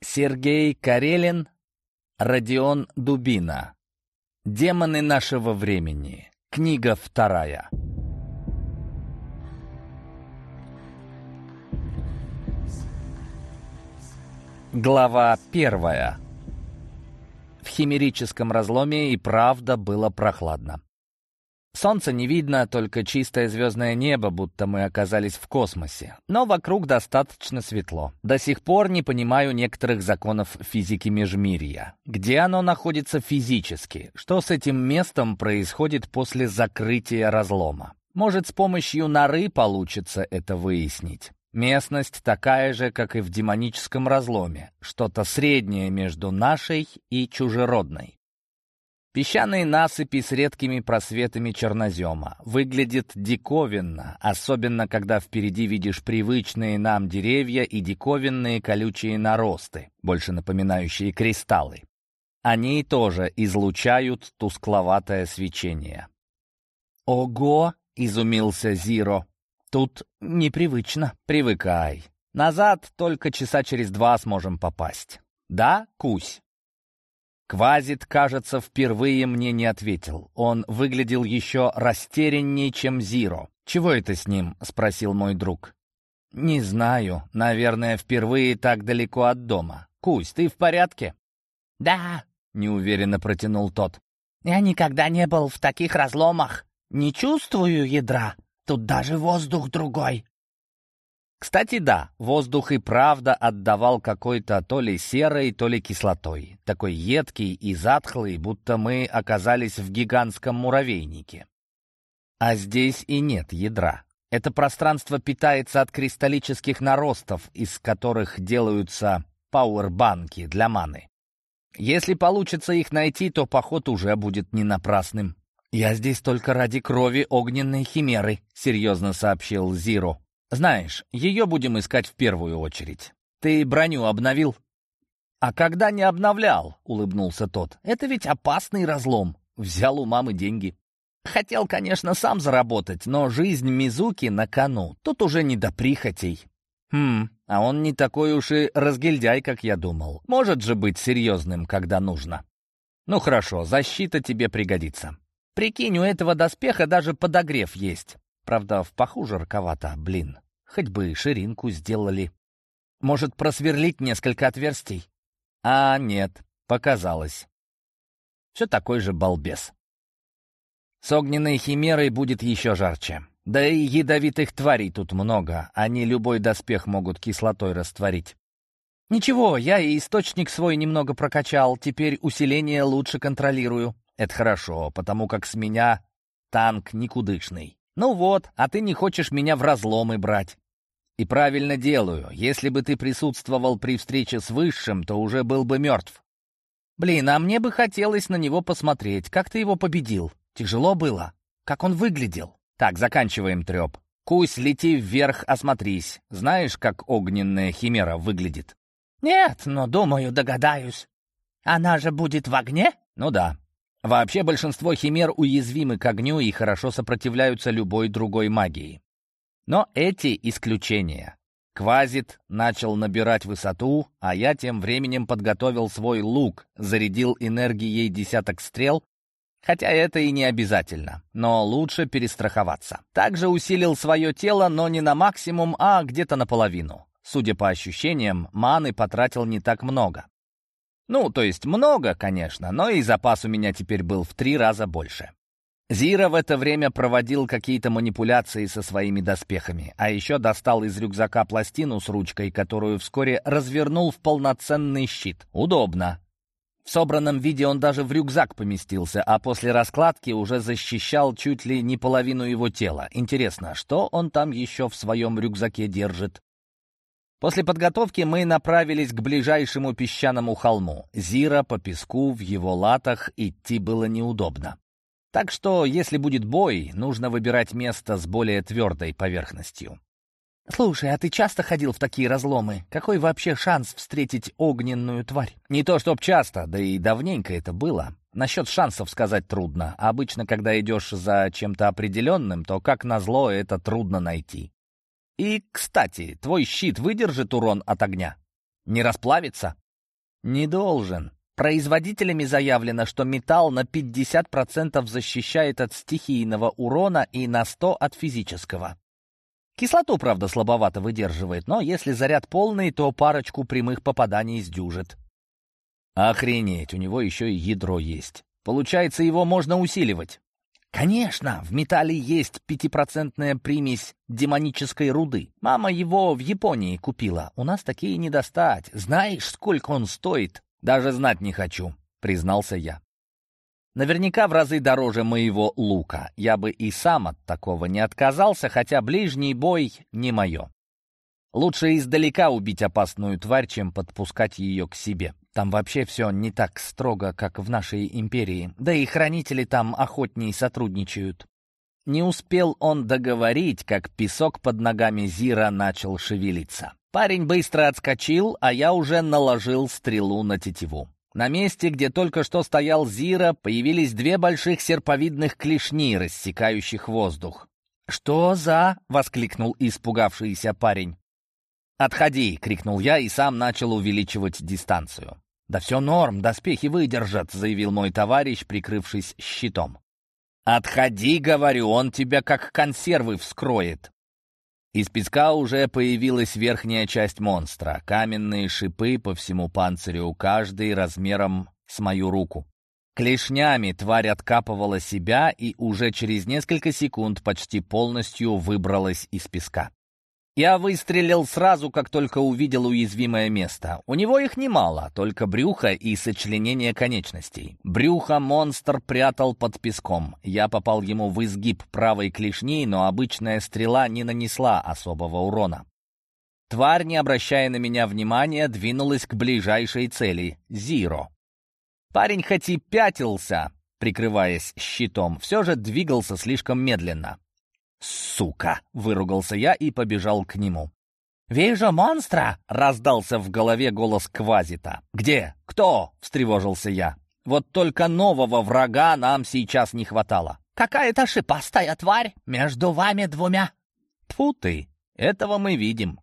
Сергей Карелин, Родион Дубина. «Демоны нашего времени». Книга 2. Глава 1. В химерическом разломе и правда было прохладно. Солнца не видно, только чистое звездное небо, будто мы оказались в космосе. Но вокруг достаточно светло. До сих пор не понимаю некоторых законов физики межмирья. Где оно находится физически? Что с этим местом происходит после закрытия разлома? Может, с помощью норы получится это выяснить? Местность такая же, как и в демоническом разломе. Что-то среднее между нашей и чужеродной. Песчаные насыпи с редкими просветами чернозема. Выглядит диковинно, особенно когда впереди видишь привычные нам деревья и диковинные колючие наросты, больше напоминающие кристаллы. Они тоже излучают тускловатое свечение. «Ого!» — изумился Зиро. «Тут непривычно. Привыкай. Назад только часа через 2 сможем попасть. Да, Кусь?» Квазит, кажется, впервые мне не ответил. Он выглядел еще растеряннее, чем Зиро. «Чего это с ним?» — спросил мой друг. «Не знаю. Наверное, впервые так далеко от дома. Кусь, ты в порядке?» «Да», — неуверенно протянул тот. «Я никогда не был в таких разломах. Не чувствую ядра. Тут даже воздух другой». Кстати, да, воздух и правда отдавал какой-то то ли серой, то ли кислотой. Такой едкий и затхлый, будто мы оказались в гигантском муравейнике. А здесь и нет ядра. Это пространство питается от кристаллических наростов, из которых делаются пауэрбанки для маны. Если получится их найти, то поход уже будет не напрасным. «Я здесь только ради крови огненной химеры», — серьезно сообщил Зиро. «Знаешь, ее будем искать в первую очередь. Ты броню обновил?» «А когда не обновлял?» — улыбнулся тот. «Это ведь опасный разлом. Взял у мамы деньги. Хотел, конечно, сам заработать, но жизнь Мизуки на кону. Тут уже не до прихотей». А он не такой уж и разгильдяй, как я думал. Может же быть серьезным, когда нужно. Ну хорошо, защита тебе пригодится. Прикинь, у этого доспеха даже подогрев есть. Правда, в паху жарковато, блин. Хоть бы ширинку сделали. Может, просверлить несколько отверстий? А нет, показалось. Все такой же балбес. С огненной химерой будет еще жарче. Да и ядовитых тварей тут много. Они любой доспех могут кислотой растворить. Ничего, я и источник свой немного прокачал. Теперь усиление лучше контролирую. Это хорошо, потому как с меня танк никудышный. Ну вот, а ты не хочешь меня в разломы брать. И правильно делаю. Если бы ты присутствовал при встрече с Высшим, то уже был бы мертв. Блин, а мне бы хотелось на него посмотреть. Как ты его победил? Тяжело было? Как он выглядел? Так, заканчиваем треп. Кусь, лети вверх, осмотрись. Знаешь, как огненная химера выглядит? «Нет, но, думаю, догадаюсь. Она же будет в огне?» Ну да. Вообще большинство химер уязвимы к огню и хорошо сопротивляются любой другой магии. Но эти исключения. Квазит начал набирать высоту, а я тем временем подготовил свой лук, зарядил энергией 10 стрел, хотя это и не обязательно, но лучше перестраховаться. Также усилил свое тело, но не на максимум, а где-то наполовину. Судя по ощущениям, маны потратил не так много. Ну, то есть много, конечно, но и запас у меня теперь был в 3 раза больше. Зиро в это время проводил какие-то манипуляции со своими доспехами, а еще достал из рюкзака пластину с ручкой, которую вскоре развернул в полноценный щит. Удобно. В собранном виде он даже в рюкзак поместился, а после раскладки уже защищал чуть ли не половину его тела. Интересно, что он там еще в своем рюкзаке держит? После подготовки мы направились к ближайшему песчаному холму. Зиро по песку в его латах идти было неудобно. Так что, если будет бой, нужно выбирать место с более твердой поверхностью. «Слушай, а ты часто ходил в такие разломы? Какой вообще шанс встретить огненную тварь?» Не то чтоб часто, да и давненько это было. Насчет шансов сказать трудно. Обычно, когда идешь за чем-то определенным, то, как назло, это трудно найти. И, кстати, твой щит выдержит урон от огня? Не расплавится? Не должен. Производителями заявлено, что металл на 50% защищает от стихийного урона и на 100% от физического. Кислоту, правда, слабовато выдерживает, но если заряд полный, то парочку прямых попаданий сдюжит. Охренеть, у него еще и ядро есть. Получается, его можно усиливать. Конечно, в металле есть 5% примесь демонической руды. Мама его в Японии купила. У нас такие не достать. Знаешь, сколько он стоит? Даже знать не хочу, признался я. Наверняка в разы дороже моего лука. Я бы и сам от такого не отказался, хотя ближний бой не мое. Лучше издалека убить опасную тварь, чем подпускать ее к себе. Там вообще все не так строго, как в нашей империи. Да и хранители там охотней сотрудничают. Не успел он договорить, как песок под ногами Зира начал шевелиться. Парень быстро отскочил, а я уже наложил стрелу на тетиву. На месте, где только что стоял Зира, появились две больших серповидных клешни, рассекающих воздух. «Что за...» — воскликнул испугавшийся парень. «Отходи!» — крикнул я и сам начал увеличивать дистанцию. «Да все норм, доспехи выдержат», — заявил мой товарищ, прикрывшись щитом. «Отходи, — говорю, — он тебя как консервы вскроет». Из песка уже появилась верхняя часть монстра, каменные шипы по всему панцирю, каждый размером с мою руку. Клешнями тварь откапывала себя и уже через несколько секунд почти полностью выбралась из песка. Я выстрелил сразу, как только увидел уязвимое место. У него их немало, только брюхо и сочленение конечностей. Брюхо монстр прятал под песком. Я попал ему в изгиб правой клешни, но обычная стрела не нанесла особого урона. Тварь, не обращая на меня внимания, двинулась к ближайшей цели — Зиро. Парень хоть и пятился, прикрываясь щитом, все же двигался слишком медленно. «Сука!» — выругался я и побежал к нему. «Вижу монстра!» — раздался в голове голос Квазита. «Где? Кто?» — встревожился я. «Вот только нового врага нам сейчас не хватало». «Какая-то шипастая тварь между вами двумя». «Тьфу ты! Этого мы видим».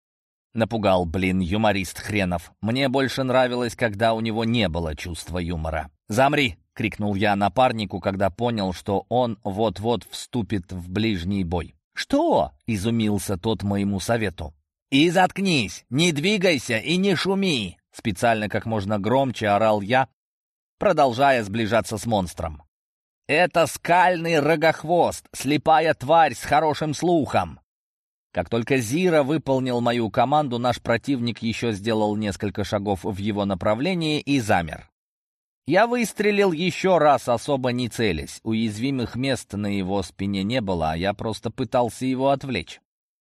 Напугал, юморист хренов. Мне больше нравилось, когда у него не было чувства юмора. «Замри!» — крикнул я напарнику, когда понял, что он вот-вот вступит в ближний бой. «Что?» — изумился тот моему совету. «И заткнись! Не двигайся и не шуми!» Специально как можно громче орал я, продолжая сближаться с монстром. «Это скальный рогохвост, слепая тварь с хорошим слухом!» Как только Зира выполнил мою команду, наш противник еще сделал несколько шагов в его направлении и замер. Я выстрелил еще раз, особо не целясь. Уязвимых мест на его спине не было, а я просто пытался его отвлечь.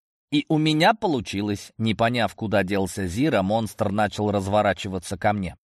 И у меня получилось. Не поняв, куда делся Зира, монстр начал разворачиваться ко мне.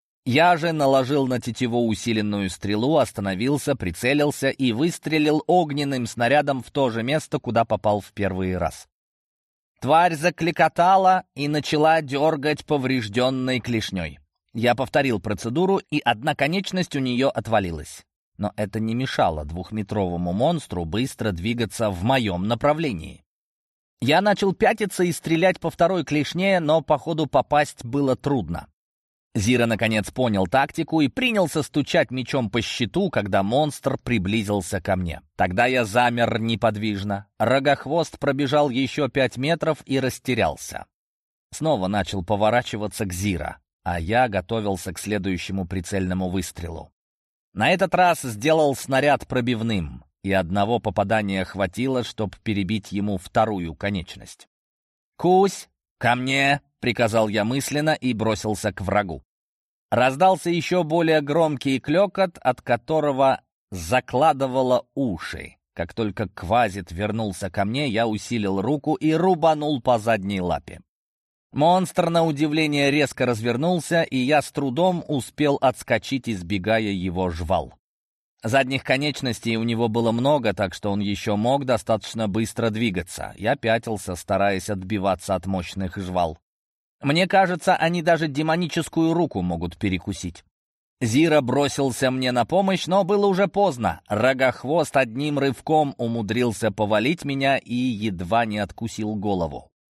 Я же наложил на тетиву усиленную стрелу, остановился, прицелился и выстрелил огненным снарядом в то же место, куда попал в первый раз. Тварь закликотала и начала дергать поврежденной клешней. Я повторил процедуру, и одна конечность у нее отвалилась. Но это не мешало двухметровому монстру быстро двигаться в моем направлении. Я начал пятиться и стрелять по второй клешне, но, походу, попасть было трудно. Зира, наконец, понял тактику и принялся стучать мечом по щиту, когда монстр приблизился ко мне. Тогда я замер неподвижно. Рогохвост пробежал еще 5 метров и растерялся. Снова начал поворачиваться к Зира, а я готовился к следующему прицельному выстрелу. На этот раз сделал снаряд пробивным, и одного попадания хватило, чтобы перебить ему вторую конечность. «Кусь, ко мне!» — приказал я мысленно и бросился к врагу. Раздался еще более громкий клёкот, от которого закладывало уши. Как только Квазит вернулся ко мне, я усилил руку и рубанул по задней лапе. Монстр, на удивление, резко развернулся, и я с трудом успел отскочить, избегая его жвал. Задних конечностей у него было много, так что он еще мог достаточно быстро двигаться. Я пятился, стараясь отбиваться от мощных жвал. Мне кажется, они даже демоническую руку могут перекусить. Зира бросился мне на помощь, но было уже поздно. Рогохвост одним рывком умудрился повалить меня и едва не откусил голову.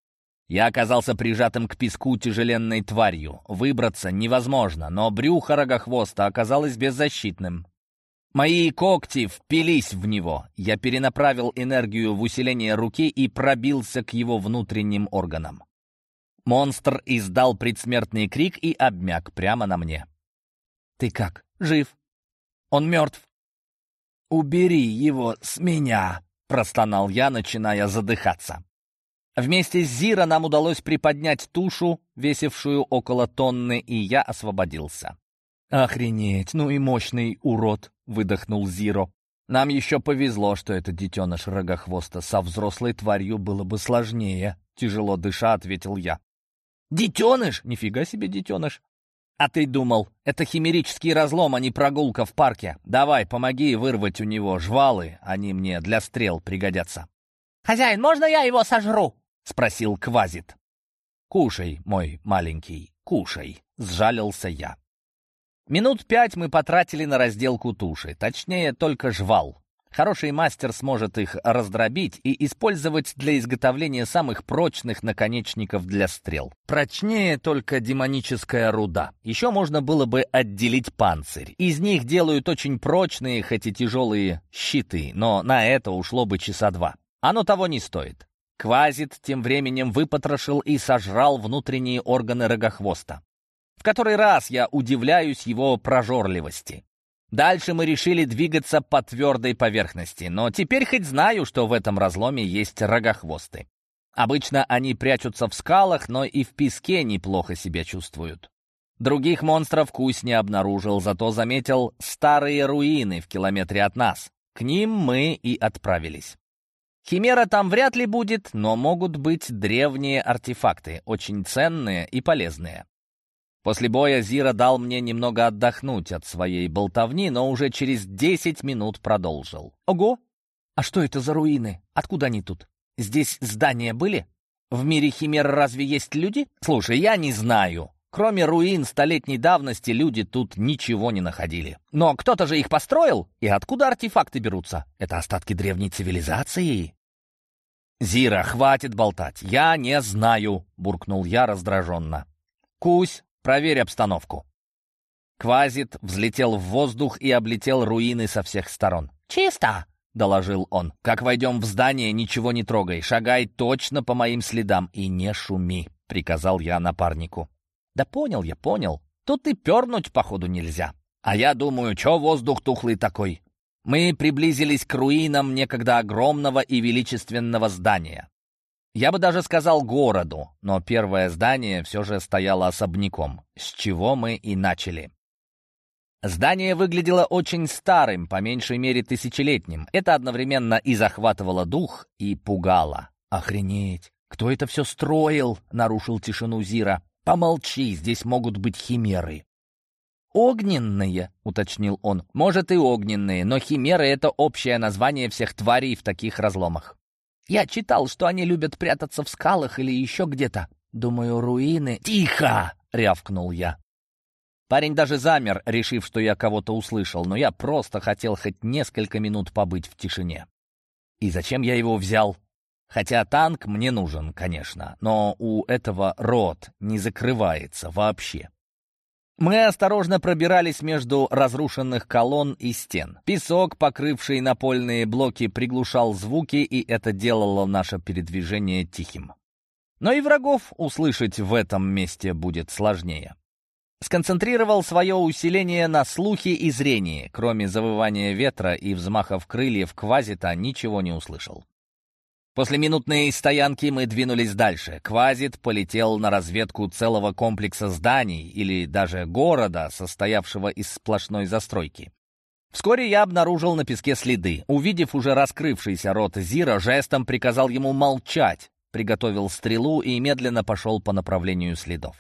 Я оказался прижатым к песку тяжеленной тварью. Выбраться невозможно, но брюхо рогохвоста оказалось беззащитным. Мои когти впились в него. Я перенаправил энергию в усиление руки и пробился к его внутренним органам. Монстр издал предсмертный крик и обмяк прямо на мне. «Ты как? Жив? Он мертв?» «Убери его с меня!» — простонал я, начиная задыхаться. Вместе с Зиро нам удалось приподнять тушу, весившую около тонны, и я освободился. «Охренеть, ну и мощный урод!» — выдохнул Зиро. «Нам еще повезло, что это детеныш рогохвоста. Со взрослой тварью было бы сложнее», — тяжело дыша ответил я. «Детеныш? Нифига себе детеныш! А ты думал, это химерический разлом, а не прогулка в парке? Давай, помоги вырвать у него жвалы, они мне для стрел пригодятся». «Хозяин, можно я его сожру?» — спросил Квазит. «Кушай, мой маленький, кушай», — сжалился я. Минут 5 мы потратили на разделку туши, точнее, только жвал. Хороший мастер сможет их раздробить и использовать для изготовления самых прочных наконечников для стрел. Прочнее только демоническая руда. Еще можно было бы отделить панцирь. Из них делают очень прочные, хоть и тяжелые щиты, но на это ушло бы часа 2. Оно того не стоит. Квазит тем временем выпотрошил и сожрал внутренние органы рогохвоста. В который раз я удивляюсь его прожорливости. Дальше мы решили двигаться по твердой поверхности, но теперь хоть знаю, что в этом разломе есть рогохвосты. Обычно они прячутся в скалах, но и в песке неплохо себя чувствуют. Других монстров Кусь не обнаружил, зато заметил старые руины в километре от нас. К ним мы и отправились. Химера там вряд ли будет, но могут быть древние артефакты, очень ценные и полезные. После боя Зиро дал мне немного отдохнуть от своей болтовни, но уже через 10 минут продолжил. «Ого! А что это за руины? Откуда они тут? Здесь здания были? В мире химер разве есть люди? Слушай, я не знаю. Кроме руин столетней давности люди тут ничего не находили. Но кто-то же их построил? И откуда артефакты берутся? Это остатки древней цивилизации?» «Зиро, хватит болтать. Я не знаю», — буркнул я раздраженно. «Кусь, проверь обстановку». Квазит взлетел в воздух и облетел руины со всех сторон. «Чисто!» — доложил он. «Как войдем в здание, ничего не трогай. Шагай точно по моим следам и не шуми», — приказал я напарнику. «Да понял я, понял. Тут и пернуть, походу, нельзя. А я думаю, чё воздух тухлый такой?» Мы приблизились к руинам некогда огромного и величественного здания. Я бы даже сказал городу, но первое здание все же стояло особняком, с чего мы и начали. Здание выглядело очень старым, по меньшей мере тысячелетним. Это одновременно и захватывало дух, и пугало. «Охренеть! Кто это все строил?» — нарушил тишину Зиро. «Помолчи, здесь могут быть химеры». «Огненные», — уточнил он. «Может, и огненные, но химеры — это общее название всех тварей в таких разломах. Я читал, что они любят прятаться в скалах или еще где-то. Думаю, руины...» «Тихо!» — рявкнул я. Парень даже замер, решив, что я кого-то услышал, но я просто хотел хоть несколько минут побыть в тишине. И зачем я его взял? Хотя танк мне нужен, конечно, но у этого рот не закрывается вообще. Мы осторожно пробирались между разрушенных колонн и стен. Песок, покрывший напольные блоки, приглушал звуки, и это делало наше передвижение тихим. Но и врагов услышать в этом месте будет сложнее. Сконцентрировал свое усиление на слухе и зрении. Кроме завывания ветра и взмахов крыльев Квазита ничего не услышал. После минутной стоянки мы двинулись дальше. Квазит полетел на разведку целого комплекса зданий или даже города, состоявшего из сплошной застройки. Вскоре я обнаружил на песке следы. Увидев уже раскрывшийся рот Зиро, жестом приказал ему молчать, приготовил стрелу и медленно пошел по направлению следов.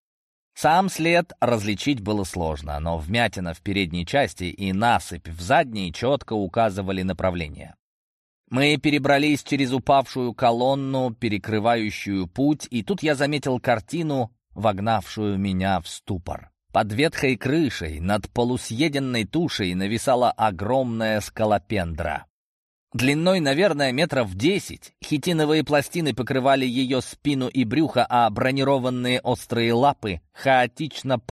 Сам след различить было сложно, но вмятина в передней части и насыпь в задней четко указывали направление. Мы перебрались через упавшую колонну, перекрывающую путь, и тут я заметил картину, вогнавшую меня в ступор. Под ветхой крышей, над полусъеденной тушей нависала огромная скалопендра. Длиной, наверное, метров 10. Хитиновые пластины покрывали ее спину и брюхо, а бронированные острые лапы хаотично